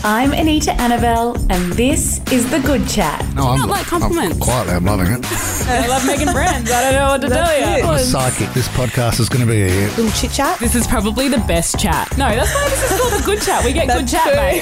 I'm Anita Annabelle, and this is The Good Chat. No, Not like compliments. Quietly, I'm loving it. I love Megan Brands. I don't know what to tell you. I'm a psychic. This podcast is going to be a hit. Little chit chat. This is probably the best chat. No, that's why this is called The Good Chat. We get good chat, mate.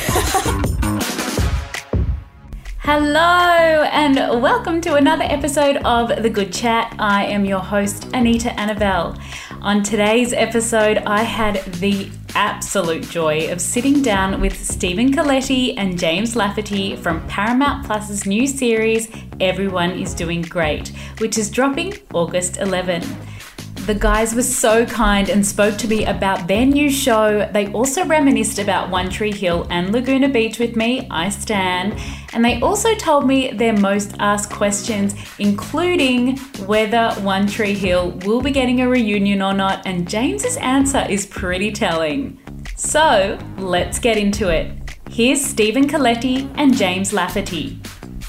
Hello, and welcome to another episode of The Good Chat. I am your host, Anita Annabelle. On today's episode, I had the absolute joy of sitting down with Stephen Colletti and James Lafferty from Paramount Plus's new series, Everyone is Doing Great, which is dropping August 11. The guys were so kind and spoke to me about their new show. They also reminisced about One Tree Hill and Laguna Beach with me, I stan. And they also told me their most asked questions, including whether One Tree Hill will be getting a reunion or not. And James's answer is pretty telling. So let's get into it. Here's Stephen Colletti and James Lafferty.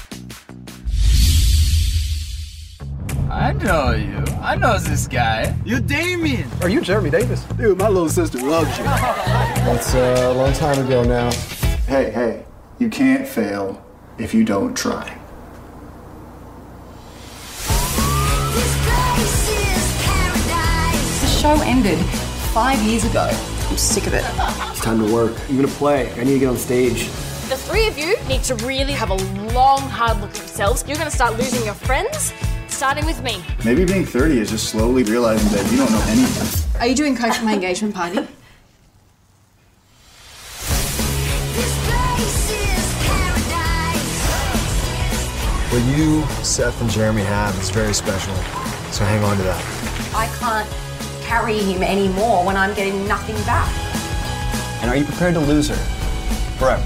I know you. I know this guy. You're Damien. Are you Jeremy Davis? Dude, my little sister loves you. That's a long time ago now. Hey, you can't fail if you don't try. The show ended 5 years ago. I'm sick of it. It's time to work. I'm gonna play. I need to get on stage. The three of you need to really have a long, hard look at yourselves. You're going to start losing your friends, starting with me. Maybe being 30 is just slowly realizing that you don't know anything. Are you doing coke at my engagement party? What you, Seth, and Jeremy have is very special. So hang on to that. I can't carry him anymore when I'm getting nothing back. And are you prepared to lose her? Forever.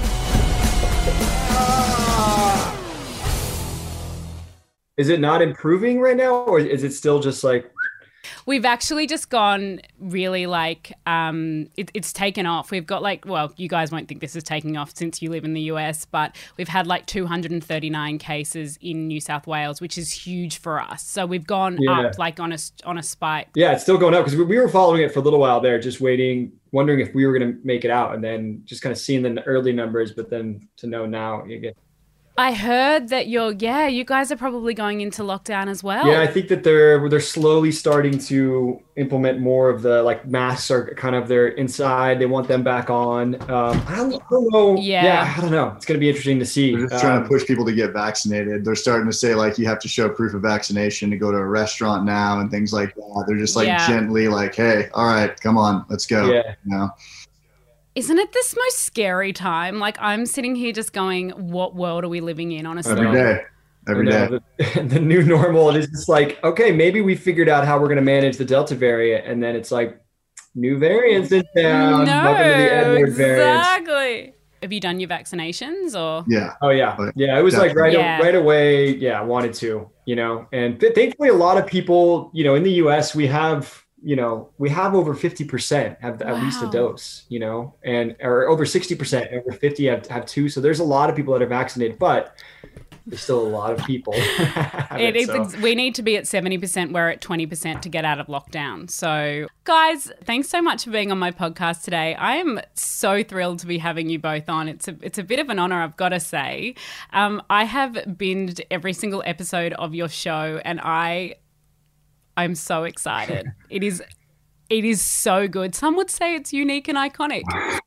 Is it not improving right now, or is it still just like... We've actually just gone really it's taken off. We've got you guys won't think this is taking off since you live in the US, but we've had 239 cases in New South Wales, which is huge for us. So we've gone up on a spike. Yeah, it's still going up because we were following it for a little while there, just wondering if we were going to make it out, and then just kind of seeing the early numbers, but then to know now you get... I heard that you guys are probably going into lockdown as well. Yeah, I think that they're slowly starting to implement more of the masks are kind of they're inside. They want them back on. I don't know. Yeah, I don't know. It's going to be interesting to see. They're just trying to push people to get vaccinated. They're starting to say you have to show proof of vaccination to go to a restaurant now and things like that. They're just gently hey, all right, come on, let's go. Yeah. You know? Isn't it this most scary time? I'm sitting here just going, what world are we living in, honestly? Every day. The new normal, it is just okay, maybe we figured out how we're going to manage the Delta variant, and then it's new variants in town. No, welcome to the Edward variant. Exactly. Have you done your vaccinations or? Yeah. Oh yeah. Yeah. It was right away. Yeah. I wanted to, and thankfully a lot of people, in the US we have over 50% have at least a dose, or over 60%, over 50 have two. So there's a lot of people that are vaccinated, but there's still a lot of people. We need to be at 70%. We're at 20% to get out of lockdown. So guys, thanks so much for being on my podcast today. I am so thrilled to be having you both on. It's a bit of an honor, I've got to say. I have binged every single episode of your show, and I'm so excited. It is so good. Some would say it's unique and iconic.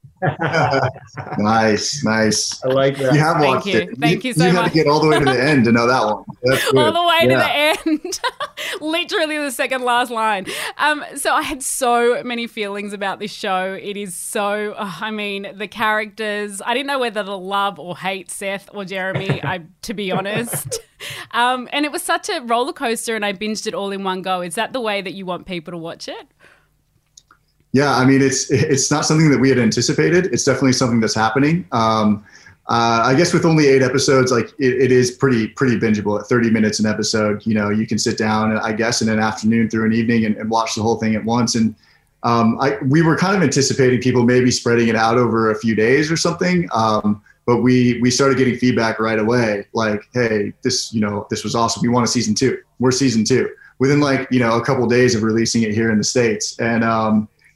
Nice. I like that. You have watched it. Thank you so much. You had to get all the way to the end to know that one. That's good. All the way to the end. Literally the second last line. So I had so many feelings about this show. It is so, the characters, I didn't know whether to love or hate Seth or Jeremy, to be honest. And it was such a roller coaster, and I binged it all in one go. Is that the way that you want people to watch it? Yeah, it's not something that we had anticipated. It's definitely something that's happening. I guess with only 8 episodes, it is pretty bingeable at 30 minutes an episode. You can sit down, I guess, in an afternoon through an evening and watch the whole thing at once. And we were kind of anticipating people maybe spreading it out over a few days or something. But we started getting feedback right away, hey, this was awesome. We want a season 2. We're season 2 within a couple of days of releasing it here in the States. And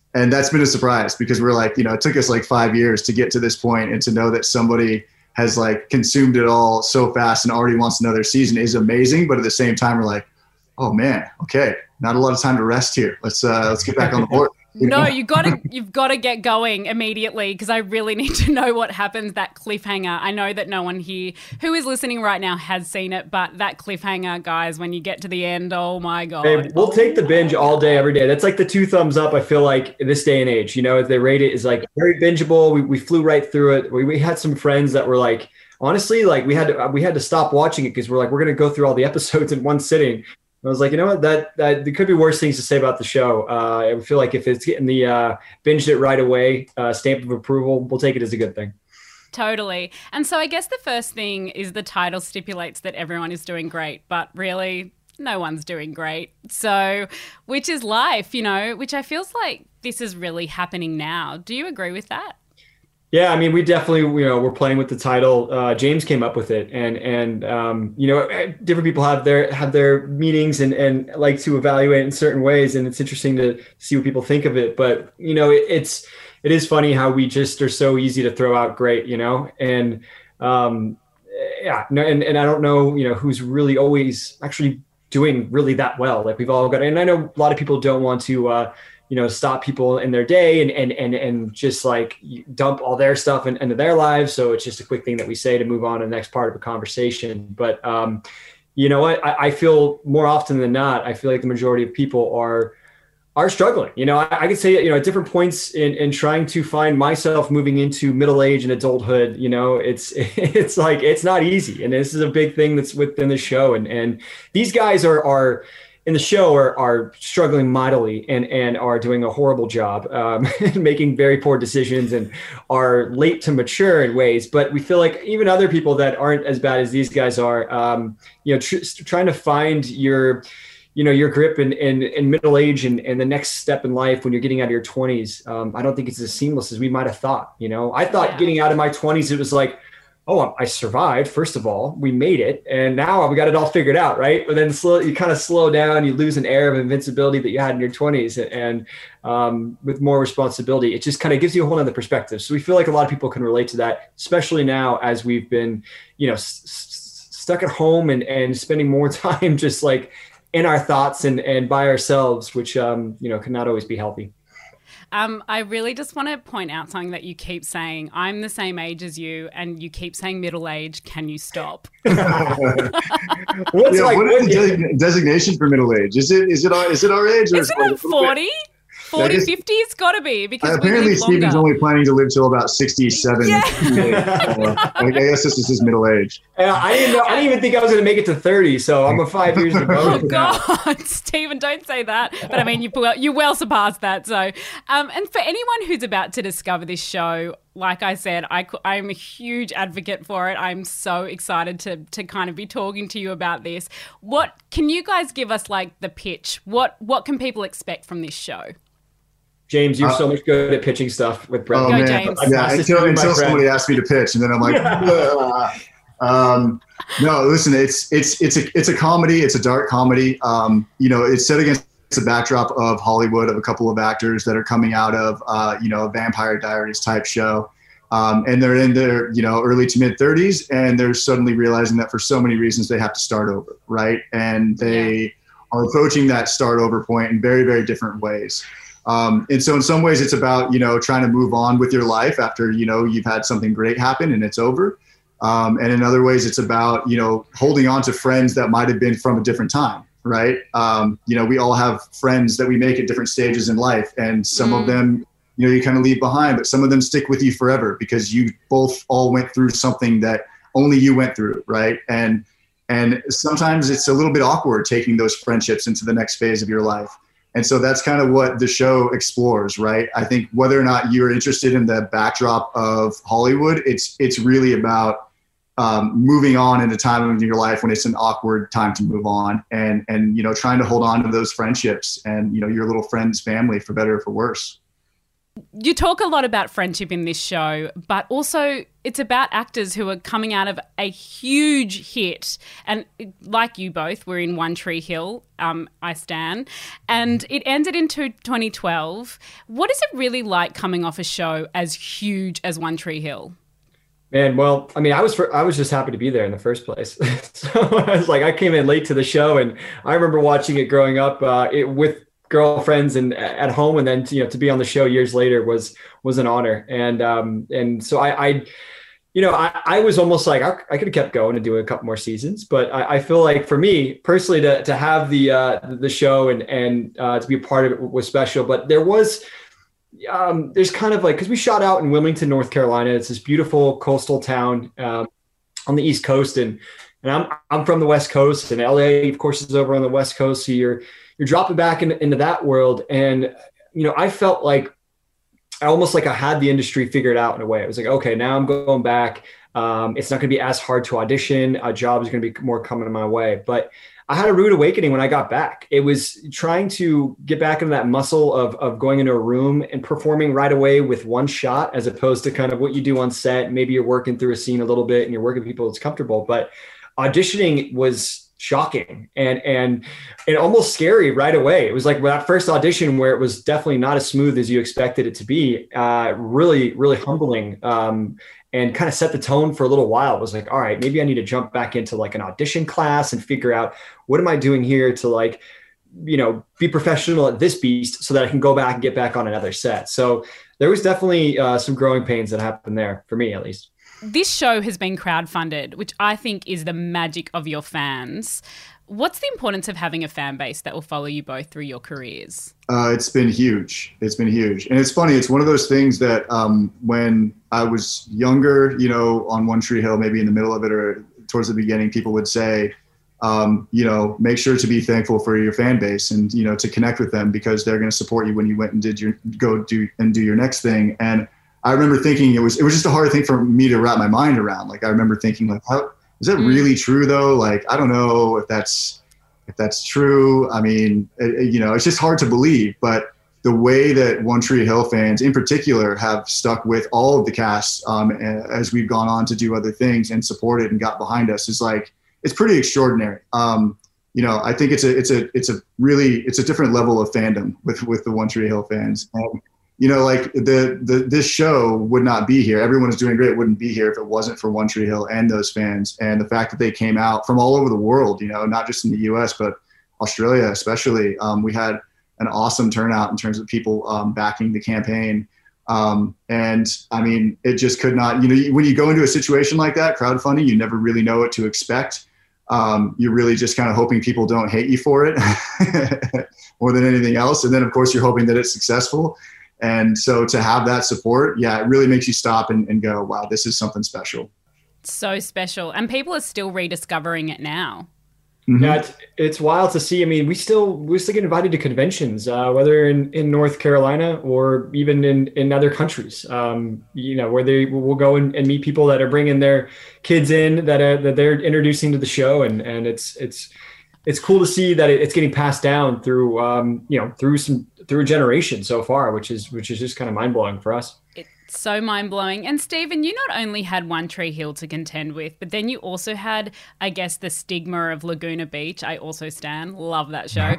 And that's been a surprise because we're like, it took us like 5 years to get to this point, and to know that somebody has like consumed it all so fast and already wants another season is amazing. But at the same time, we're like, oh man, okay, not a lot of time to rest here. Let's get back on the board. No, you've got to get going immediately, because I really need to know what happens, that cliffhanger. I know that no one here who is listening right now has seen it, but that cliffhanger, guys, when you get to the end, oh my God. Hey, we'll take the binge all day, every day. That's like the 2 thumbs up, I feel like, in this day and age. As they rate it, is like very bingeable. We flew right through it. We had some friends that were like, honestly, like we had to stop watching it because we're like, we're going to go through all the episodes in one sitting. I was like, you know what, that there could be worse things to say about the show. I feel like if it's getting the binged it right away, stamp of approval, we'll take it as a good thing. Totally. And so I guess the first thing is the title stipulates that everyone is doing great, but really no one's doing great. So, which is life, which I feels like this is really happening now. Do you agree with that? Yeah, I mean, we definitely, we're playing with the title. James came up with it, and different people have their meanings and like to evaluate in certain ways, and it's interesting to see what people think of it. But it is funny how we just are so easy to throw out great, and I don't know, who's really always actually doing really that well. Like we've all got, and I know a lot of people don't want to. Stop people in their day and just like dump all their stuff into their lives. So it's just a quick thing that we say to move on to the next part of a conversation. But you know what? I feel more often than not, I feel like the majority of people are struggling. I could say, at different points in trying to find myself moving into middle age and adulthood, it's like, it's not easy. And this is a big thing that's within the show. And these guys are in the show are struggling mightily and are doing a horrible job, making very poor decisions and are late to mature in ways. But we feel like even other people that aren't as bad as these guys are, trying to find your grip in middle age and the next step in life when you're getting out of your 20s. I don't think it's as seamless as we might have thought. I thought getting out of my 20s, it was like, oh, I survived. First of all, we made it. And now we got it all figured out, right? But then you kind of slow down, you lose an air of invincibility that you had in your 20s. And with more responsibility, it just kind of gives you a whole other perspective. So we feel like a lot of people can relate to that, especially now as we've been, stuck at home and spending more time just like in our thoughts and by ourselves, which, cannot always be healthy. I really just want to point out something that you keep saying. I'm the same age as you, and you keep saying middle age. Can you stop? What is the designation for middle age? Is it our age? Or is it 40? 40, 50, it's got to be, because apparently Steven's only planning to live till about 67. Yeah. I guess this is his middle age. I didn't even think I was going to make it to 30, so I'm a 5 years ago. Oh God, Steven, don't say that. But I mean, you well surpassed that. So, and for anyone who's about to discover this show, like I said, I'm a huge advocate for it. I'm so excited to kind of be talking to you about this. What can you guys give us, like, the pitch? What can people expect from this show? James, you're so much good at pitching stuff with Brett. Go, James. Yeah, until somebody asked me to pitch, and then I'm like, no, listen, it's a comedy. It's a dark comedy. It's set against a backdrop of Hollywood, of a couple of actors that are coming out of, a Vampire Diaries type show. And they're in their, early to mid 30s, and they're suddenly realizing that for so many reasons they have to start over, right? And they are approaching that start over point in very, very different ways. And so in some ways it's about, trying to move on with your life after, you've had something great happen and it's over. And in other ways it's about, holding on to friends that might have been from a different time, right? We all have friends that we make at different stages in life, and some of them, you kind of leave behind, but some of them stick with you forever because you both all went through something that only you went through, right? And sometimes it's a little bit awkward taking those friendships into the next phase of your life. And so that's kind of what the show explores, right? I think whether or not you're interested in the backdrop of Hollywood, it's really about moving on in a time in your life when it's an awkward time to move on, and trying to hold on to those friendships and your little friends' family, for better or for worse. You talk a lot about friendship in this show, but also it's about actors who are coming out of a huge hit. And like you both, we're in One Tree Hill, I stan, and it ended in 2012. What is it really like coming off a show as huge as One Tree Hill? Man, well, I mean, I was just happy to be there in the first place. So I was like, I came in late to the show, and I remember watching it growing up with girlfriends and at home, and then to be on the show years later was an honor. And so I was almost like I could have kept going and doing a couple more seasons, but I feel like for me personally to have the show and to be a part of it was special. But there's kind of like, because we shot out in Wilmington, North Carolina. It's this beautiful coastal town on the East Coast, and I'm from the West Coast, and LA, of course, is over on the West Coast. So you're dropping back into that world, and I felt like I had the industry figured out in a way. It was like, okay, now I'm going back. It's not going to be as hard to audition. A job is going to be more coming my way, but I had a rude awakening when I got back. It was trying to get back into that muscle of going into a room and performing right away with one shot, as opposed to kind of what you do on set. Maybe you're working through a scene a little bit and you're working with people that's comfortable, but auditioning was shocking and almost scary right away. It was like that first audition where it was definitely not as smooth as you expected it to be. Really, really humbling. And kind of set the tone for a little while. It was like, all right, maybe I need to jump back into like an audition class and figure out what am I doing here to be professional at this beast so that I can go back and get back on another set. So there was definitely some growing pains that happened there, for me at least. This show has been crowdfunded, which I think is the magic of your fans. What's the importance of having a fan base that will follow you both through your careers? It's been huge. It's been huge. And it's funny. It's one of those things that when I was younger, on One Tree Hill, maybe in the middle of it or towards the beginning, people would say, make sure to be thankful for your fan base and, to connect with them because they're going to support you when you went and do your next thing. And I remember thinking it was just a hard thing for me to wrap my mind around. Like, I remember thinking like, how is that really true though? Like, I don't know if that's true. I mean, it's just hard to believe, but the way that One Tree Hill fans in particular have stuck with all of the cast as we've gone on to do other things and supported and got behind us is like, it's pretty extraordinary. I think it's a different level of fandom with the One Tree Hill fans. This show would not be here. Everyone is doing great. It wouldn't be here if it wasn't for One Tree Hill and those fans. And the fact that they came out from all over the world, not just in the US, but Australia, especially. We had an awesome turnout in terms of people backing the campaign. And I mean, it just could not, when you go into a situation like that, crowdfunding, you never really know what to expect. You're really just kind of hoping people don't hate you for it more than anything else. And then of course you're hoping that it's successful. And so to have that support, it really makes you stop and go, wow, this is something special. So special. And people are still rediscovering it now. Mm-hmm. Yeah, it's wild to see. I mean, we still get invited to conventions, whether in North Carolina or even in other countries, where we'll go and meet people that are bringing their kids in that they're introducing to the show. And it's cool to see that it's getting passed down through a generation so far, which is just kind of mind blowing for us. It's so mind blowing. And Stephen, you not only had One Tree Hill to contend with, but then you also had, I guess, the stigma of Laguna Beach. I also stan, love that show.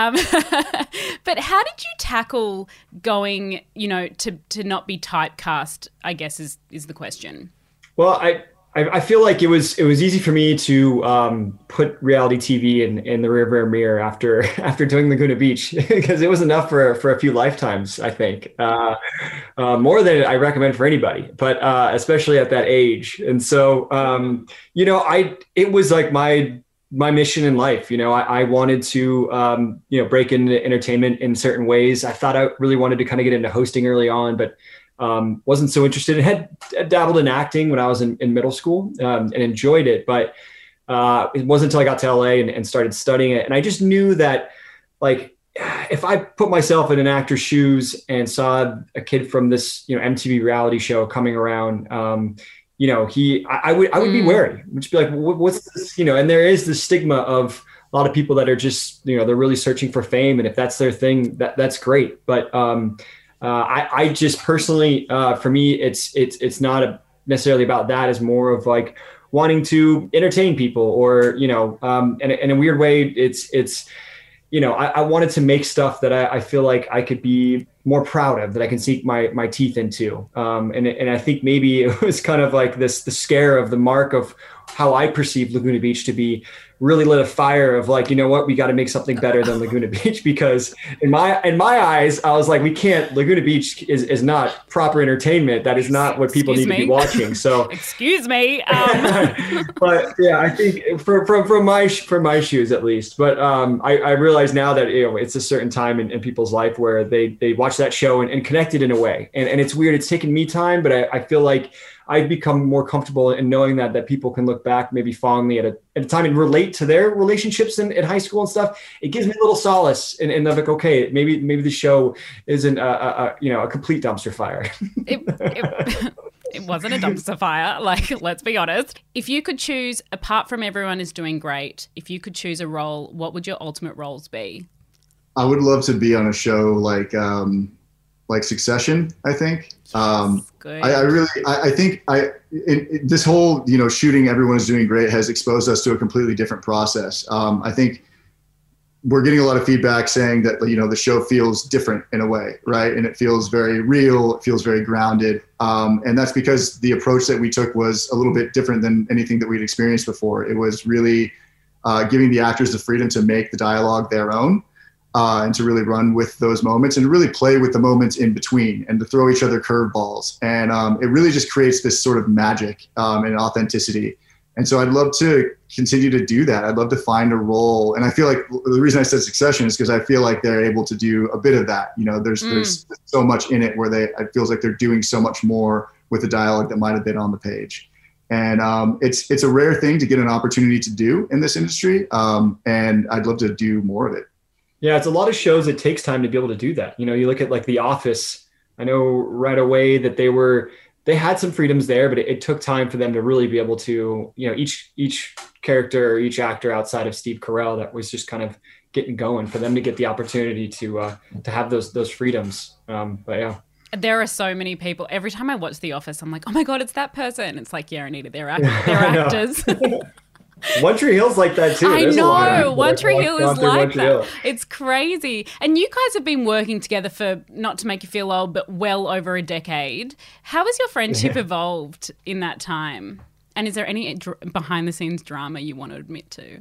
But how did you tackle going, to not be typecast? I guess is the question. Well, I feel like it was easy for me to put reality TV in the rearview mirror after doing Laguna Beach because it was enough for a few lifetimes, I think, more than I recommend for anybody, but especially at that age. And so, it was like my mission in life. I wanted to, break into entertainment in certain ways. I thought I really wanted to kind of get into hosting early on, but wasn't so interested. I had dabbled in acting when I was in middle school and enjoyed it, but it wasn't until I got to LA and started studying it. And I just knew that, like, if I put myself in an actor's shoes and saw a kid from this, MTV reality show coming around, I would be wary. Would just be like, what's this? And there is the stigma of a lot of people that are just, they're really searching for fame, and if that's their thing, that's great. But I just personally, for me, it's not necessarily about that. It's more of like wanting to entertain people, or, you know, and in a weird way, it's, you know, I wanted to make stuff that I feel like I could be more proud of, that I can sink my teeth into. And I think maybe it was kind of like the scare of the mark of how I perceive Laguna Beach to be, really lit a fire of like, you know what, we got to make something better than Laguna Beach, because in my eyes, I was like, Laguna Beach is not proper entertainment. That is not what people need to be watching. So excuse me. But yeah, I think from my shoes at least, but I realize now that, you know, it's a certain time in people's life where they watch that show and connect it in a way. And it's weird. It's taken me time, but I feel like I've become more comfortable in knowing that people can look back maybe fondly at a time and relate to their relationships in high school and stuff. It gives me a little solace, and they're like, okay, maybe the show isn't a complete dumpster fire. It wasn't a dumpster fire. Like, let's be honest. If you could choose, apart from Everyone is Doing Great, if you could choose a role, what would your ultimate roles be? I would love to be on a show like Succession, I think. I think this whole, you know, shooting Everyone is Doing Great has exposed us to a completely different process. I think we're getting a lot of feedback saying that, you know, the show feels different in a way, right? And it feels very real. It feels very grounded. And that's because the approach that we took was a little bit different than anything that we'd experienced before. It was really giving the actors the freedom to make the dialogue their own. And to really run with those moments and to really play with the moments in between and to throw each other curveballs. And it really just creates this sort of magic and authenticity. And so I'd love to continue to do that. I'd love to find a role. And I feel like the reason I said Succession is because I feel like they're able to do a bit of that. You know, there's so much in it where it feels like they're doing so much more with the dialogue that might have been on the page. And it's a rare thing to get an opportunity to do in this industry. And I'd love to do more of it. Yeah, it's a lot of shows. It takes time to be able to do that. You know, you look at like The Office. I know right away that they had some freedoms there, but it took time for them to really be able to, you know, each character or each actor outside of Steve Carell that was just kind of getting going, for them to get the opportunity to have those freedoms. But yeah. There are so many people. Every time I watch The Office, I'm like, oh my God, it's that person. It's like, yeah, Anita, they're actors. One Tree Hill's like that too. I know. One Tree Hill is like that. It's crazy. And you guys have been working together for, not to make you feel old, but well over a decade. How has your friendship evolved in that time? And is there any behind the scenes drama you want to admit to?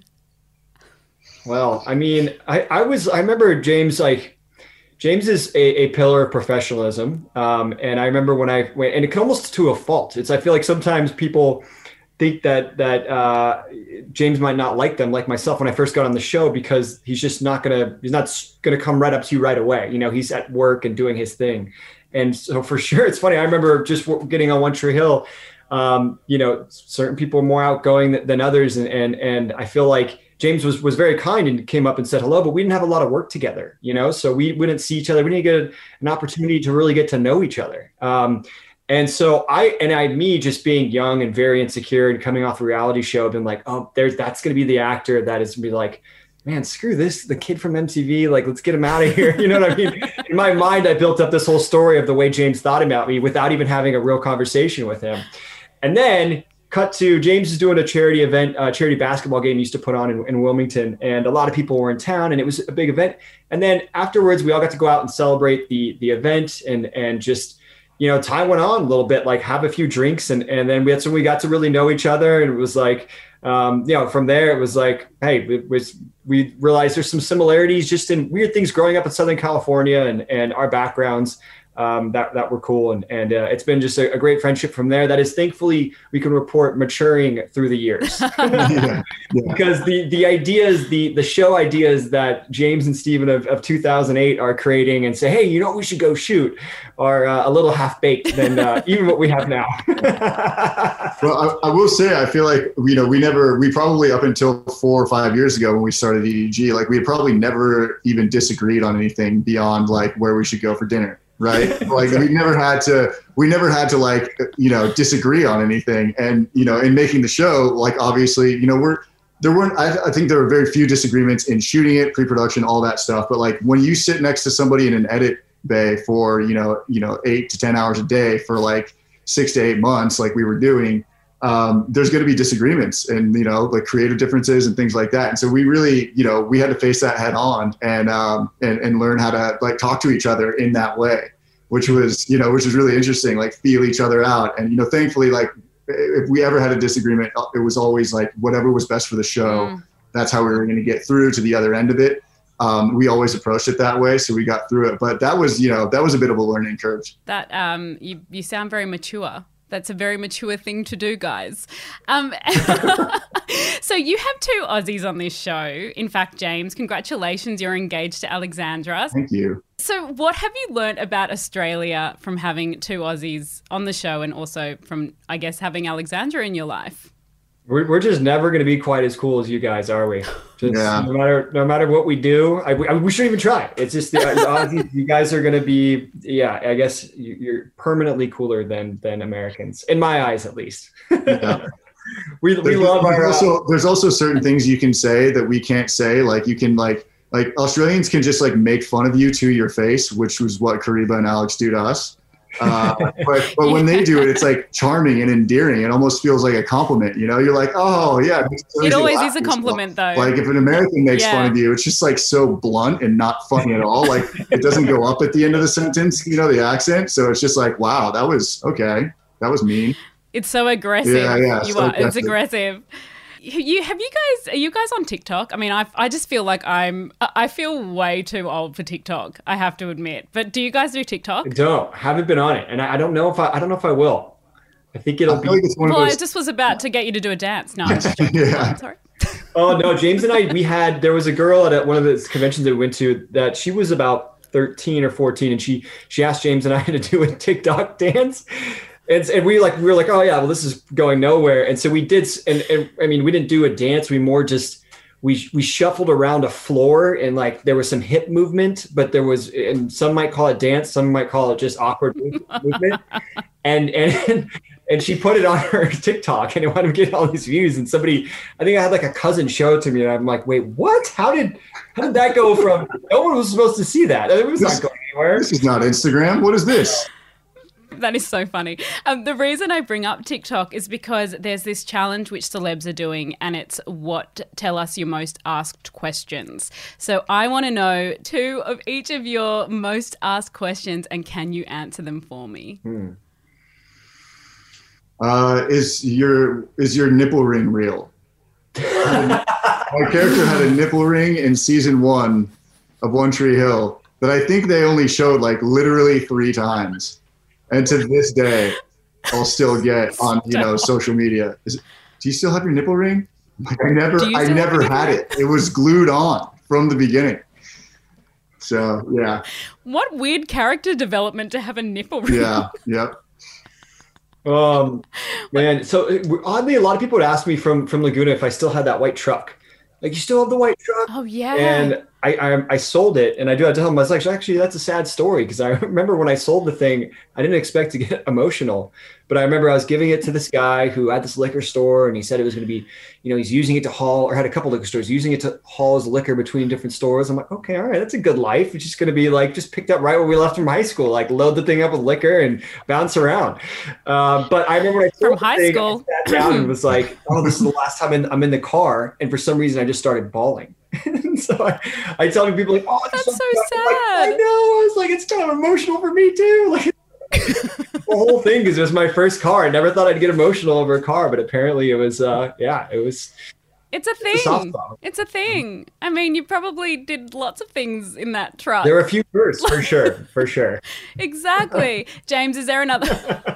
Well, I mean, I remember James, James is a pillar of professionalism. And I remember when I went, and it can almost to a fault. I feel like sometimes people think that James might not like them, like myself when I first got on the show, because he's not gonna come right up to you right away. You know, he's at work and doing his thing. And so for sure, it's funny. I remember just getting on One Tree Hill, you know, certain people are more outgoing than others. And I feel like James was very kind and came up and said hello, but we didn't have a lot of work together, you know, so we wouldn't see each other. We didn't get an opportunity to really get to know each other. And so me just being young and very insecure and coming off a reality show, been like, oh, that's going to be the actor that is going to be like, man, screw this, the kid from MTV, like, let's get him out of here. You know what I mean? In my mind, I built up this whole story of the way James thought about me without even having a real conversation with him. And then cut to James is doing a charity event, charity basketball game he used to put on in Wilmington. And a lot of people were in town and it was a big event. And then afterwards, we all got to go out and celebrate the event and just, you know, time went on a little bit, like have a few drinks. And then we got to really know each other. And it was like, you know, from there, it was like, hey, we realized there's some similarities just in weird things growing up in Southern California and our backgrounds that were cool. And it's been just a great friendship from there. That is, thankfully, we can report maturing through the years. Yeah. Because the ideas, the show ideas that James and Steven of 2008 are creating and say, hey, you know what we should go shoot, are a little half-baked than even what we have now. Well, I will say, I feel like, you know, we probably up until 4 or 5 years ago when we started EDG, like we had probably never even disagreed on anything beyond like where we should go for dinner. Right. Like we never had to like, you know, disagree on anything. And, you know, in making the show, like, obviously, you know, I think there were very few disagreements in shooting it, pre-production, all that stuff. But like when you sit next to somebody in an edit bay for, 8 to 10 hours a day for like 6 to 8 months, like we were doing, there's going to be disagreements and, like creative differences and things like that. And so we really, we had to face that head on and learn how to like talk to each other in that way, which was really interesting, like feel each other out. And, thankfully, like if we ever had a disagreement, it was always like whatever was best for the show. That's how we were going to get through to the other end of it. We always approached it that way. So we got through it, but that was a bit of a learning curve. That, you sound very mature. That's a very mature thing to do, guys. So you have 2 Aussies on this show. In fact, James, congratulations, you're engaged to Alexandra. Thank you. So what have you learnt about Australia from having 2 Aussies on the show and also from, I guess, having Alexandra in your life? We're just never going to be quite as cool as you guys, are we? No matter what we do, we shouldn't even try. It's just the Aussies, you guys are going to be, I guess you're permanently cooler than Americans, in my eyes, at least. Yeah. we love our. There's also certain things you can say that we can't say. Like you can like Australians can just like make fun of you to your face, which was what Kariba and Alex do to us. But when they do it, it's like charming and endearing. It almost feels like a compliment, You're like, oh yeah. It always is a compliment though. Like if an American makes fun of you, it's just like so blunt and not funny at all. Like it doesn't go up at the end of the sentence, the accent. So it's just like, wow, that was okay. That was mean. It's so aggressive. Yeah. It's aggressive. Are you guys on TikTok? I mean, I just feel like I feel way too old for TikTok, I have to admit. But do you guys do TikTok? Haven't been on it. And I don't know if I will. I think it'll be. I just was about to get you to do a dance. No. Yeah. Sorry. Oh no, James and I, there was a girl at one of the conventions that we went to that she was about 13 or 14 and she asked James and I to do a TikTok dance. And we were like, oh yeah, well this is going nowhere. And so we did, and I mean, we didn't do a dance. We more just, we shuffled around a floor and like there was some hip movement, but there was, and some might call it dance, some might call it just awkward movement. And she put it on her TikTok and it wound up getting all these views. And somebody, I think I had like a cousin show it to me and I'm like, wait, what? How did that go from, no one was supposed to see that. It was not going anywhere. This is not Instagram. What is this? That is so funny. The reason I bring up TikTok is because there's this challenge which celebs are doing and it's tell us your most asked questions. So I want to know 2 of each of your most asked questions and can you answer them for me? Is your nipple ring real? My character had a nipple ring in season 1 of One Tree Hill that I think they only showed like literally 3 times. And to this day, I'll still get on, social media. Do you still have your nipple ring? Like I never had it. It was glued on from the beginning. So yeah. What weird character development to have a nipple ring. Yeah. Yep. Man. So oddly, a lot of people would ask me from Laguna if I still had that white truck. Like, you still have the white truck? Oh yeah. And I sold it, and I tell them, I was like, actually, that's a sad story, because I remember when I sold the thing, I didn't expect to get emotional, but I remember I was giving it to this guy who had this liquor store, and he said it was going to be, he's using it to haul, or had a couple liquor stores, using it to haul his liquor between different stores. I'm like, okay, all right, that's a good life. It's just going to be like, just picked up right where we left from high school, like load the thing up with liquor and bounce around. But I remember when I sold high school, I sat down and was like, oh, this is the last time I'm in the car, and for some reason I just started bawling. So I tell people like, oh, that's so sad. I know. I was like, it's kind of emotional for me too. Like the whole thing, because it was my first car. I never thought I'd get emotional over a car, but apparently it was. It was. It's a thing. It's a thing. I mean, you probably did lots of things in that truck. There were a few firsts, for sure. For sure. Exactly. James, is there another?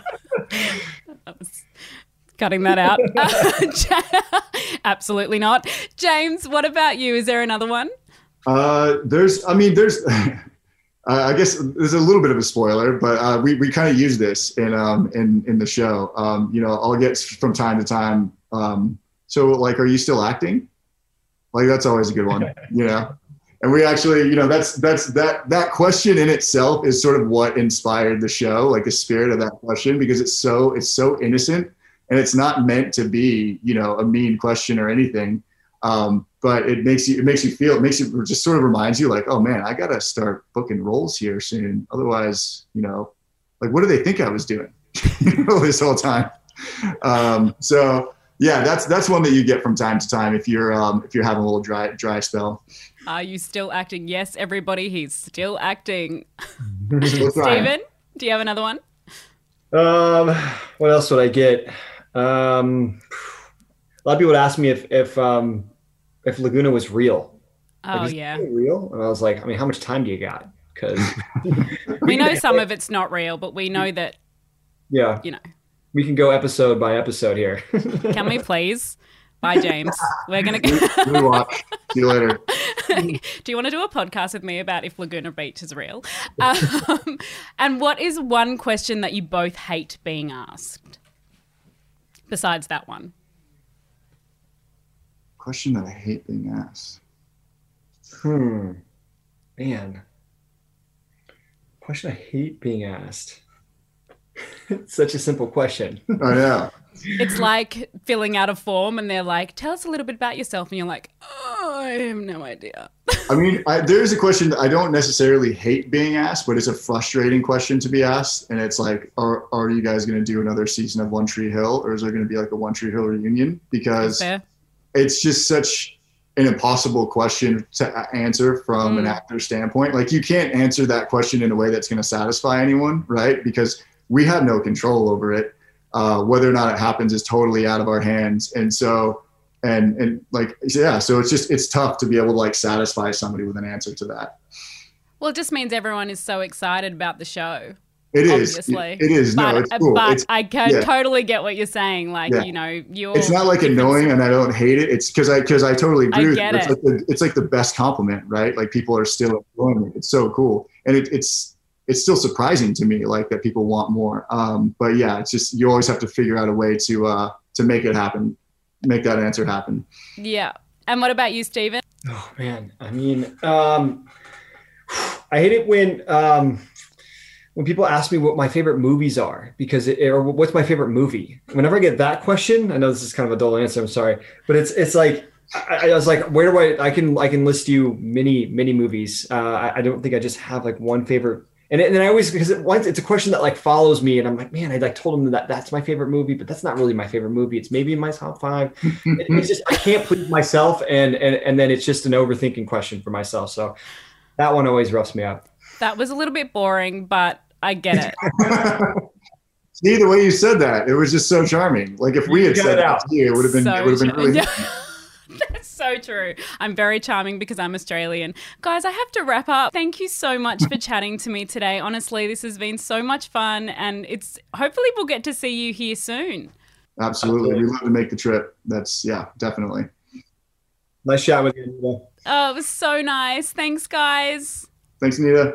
Cutting that out. Absolutely not. James, what about you? Is there another one? There's I guess there's a little bit of a spoiler, but we kind of use this in the show. I'll get from time to time. So like, are you still acting? Like, that's always a good one, And we actually, that question in itself is sort of what inspired the show, like the spirit of that question, because it's so innocent. And it's not meant to be, a mean question or anything. but it makes you just sort of reminds you like, oh man, I got to start booking roles here soon. Otherwise, like, what do they think I was doing this whole time? So yeah, that's one that you get from time to time if you're having a little dry spell. Are you still acting? Yes, everybody, he's still acting. Steven, do you have another one? What else would I get? A lot of people would ask me if Laguna was real. Oh, like, yeah. Real? And I was like, I mean, how much time do you got? Because we know some of it's not real, but we know that. Yeah. We can go episode by episode here. Can we please? Bye, James. We're going to go. We watch. See you later. Do you want to do a podcast with me about if Laguna Beach is real? And what is one question that you both hate being asked? Besides that one. Question that I hate being asked. Man. Question I hate being asked. It's such a simple question. I know. It's like filling out a form and they're like, tell us a little bit about yourself. And you're like, oh, I have no idea. I mean, there's a question that I don't necessarily hate being asked, but it's a frustrating question to be asked. And it's like, are you guys going to do another season of One Tree Hill, or is there going to be like a One Tree Hill reunion? Because it's just such an impossible question to answer from an actor's standpoint. Like, you can't answer that question in a way that's going to satisfy anyone, right? Because we have no control over it. Whether or not it happens is totally out of our hands. And so, and like, yeah, so it's tough to be able to like satisfy somebody with an answer to that. Well, it just means everyone is so excited about the show. It obviously. It is. But, no, it's cool. But I can totally get what you're saying. Like, it's not like annoying and I don't hate it. It's because I totally agree with you. It's like the best compliment, right? Like, people are still enjoying it. It's so cool. And it's still surprising to me, like, that people want more. But yeah, it's just, you always have to figure out a way to make it happen, make that answer happen. Yeah. And what about you, Steven? Oh man. I mean, I hate it when people ask me what my favorite movies are, because or what's my favorite movie. Whenever I get that question, I know this is kind of a dull answer, I'm sorry, but it's like, I was like, where do I can list you many movies. I don't think I just have like one favorite. And then I always, because it's a question that like follows me, and I'm like, man, I like told them that that's my favorite movie, but that's not really my favorite movie. It's maybe in my top 5. It's just, I can't please myself. And then it's just an overthinking question for myself. So that one always roughs me up. That was a little bit boring, but I get it. See, the way you said that, it was just so charming. Like, if we had said that to you, it would have been really That's so true. I'm very charming because I'm Australian. Guys, I have to wrap up. Thank you so much for chatting to me today. Honestly, this has been so much fun, and hopefully we'll get to see you here soon. Absolutely. We'd love to make the trip. Definitely. Nice chat with you, Anita. Oh, it was so nice. Thanks, guys. Thanks, Anita.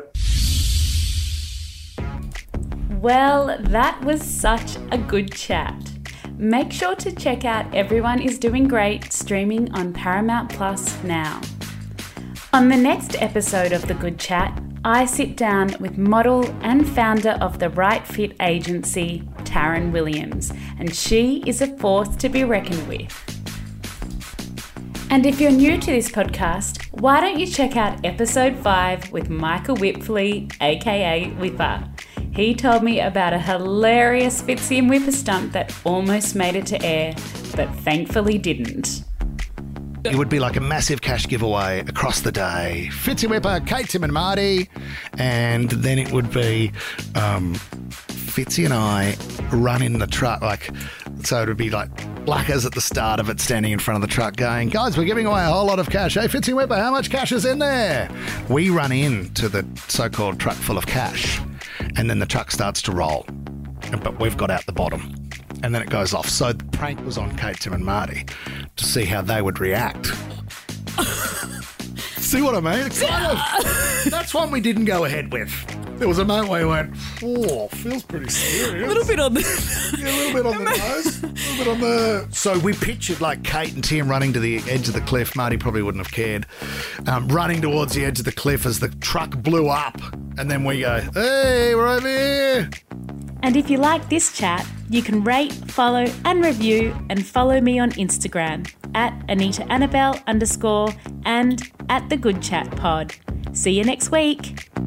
Well, that was such a good chat. Make sure to check out Everyone is Doing Great, streaming on Paramount Plus now. On the next episode of The Good Chat, I sit down with model and founder of the Right Fit agency, Taryn Williams, and she is a force to be reckoned with. And if you're new to this podcast, why don't you check out episode 5 with Michael Whipfley, aka Whipper. He told me about a hilarious Fitzy and Whipper stunt that almost made it to air, but thankfully didn't. It would be like a massive cash giveaway across the day. Fitzy Whipper, Kate, Tim and Marty. And then it would be Fitzy and I run in the truck. So it would be like Blackers at the start of it, standing in front of the truck going, guys, we're giving away a whole lot of cash. Hey, Fitzy Whipper, how much cash is in there? We run into the so-called truck full of cash. And then the truck starts to roll, but we've got out the bottom, and then it goes off. So the prank was on Kate, Tim and Marty to see how they would react. See what I mean? That's one we didn't go ahead with. There was a moment where we went, oh, feels pretty serious. A little bit on the nose. A little bit on the... So we pictured like Kate and Tim running to the edge of the cliff. Marty probably wouldn't have cared. Running towards the edge of the cliff as the truck blew up. And then we go, hey, we're over here. And if you like this chat, you can rate, follow and review and follow me on Instagram at AnitaAnnabelle_ and at The Good Chat Pod. See you next week.